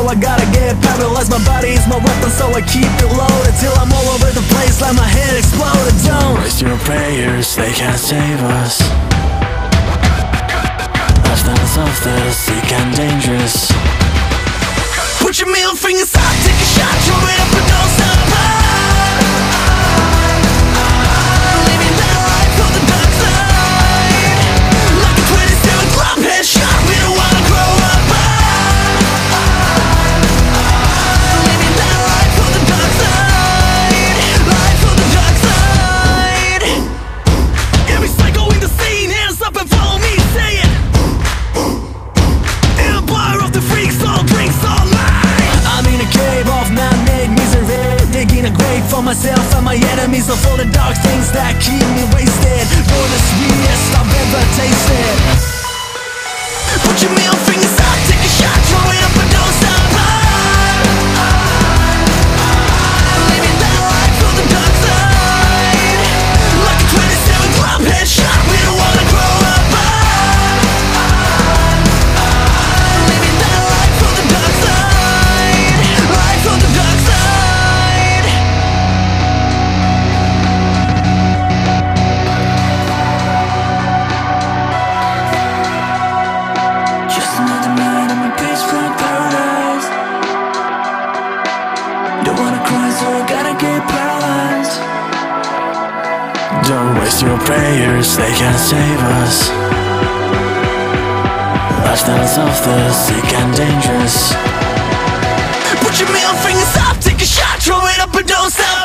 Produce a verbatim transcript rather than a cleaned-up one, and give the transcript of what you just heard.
so I gotta get paralyzed. My body is my weapon, so I keep it loaded till I'm all over the place like my head exploded. Don't waste your prayers, they can't save us. Lifestyles of the sick and dangerous. Put your middle fingers up, take a shot, throw it up and don't stop. Living that life on the dark side, like a twenty-seven club headshot. We don't wanna grow up. Living that life on the dark side, life on the dark side. Every psycho in the scene, hands up and follow me, say it. Empire of the freaks, all drinks, all lies. I'm in a cave of man-made misery, digging a grave for myself and my enemies, of all the dark things that keep me wasted. You're the sweetest I've ever tasted. Put your middle fingers up, take a shot, throw it up and don't stop. Living that life on the dark side, like a twenty-seven club headshot. We don't wanna grow up. Living that life on the dark side, life on the dark side. Just another night in my pitch black paradise. Don't wanna cry, so I gotta get paralyzed. Don't waste your prayers, they can't save us. Lifestyles of the sick and dangerous. Put your middle fingers up, take a shot, throw it up and don't stop.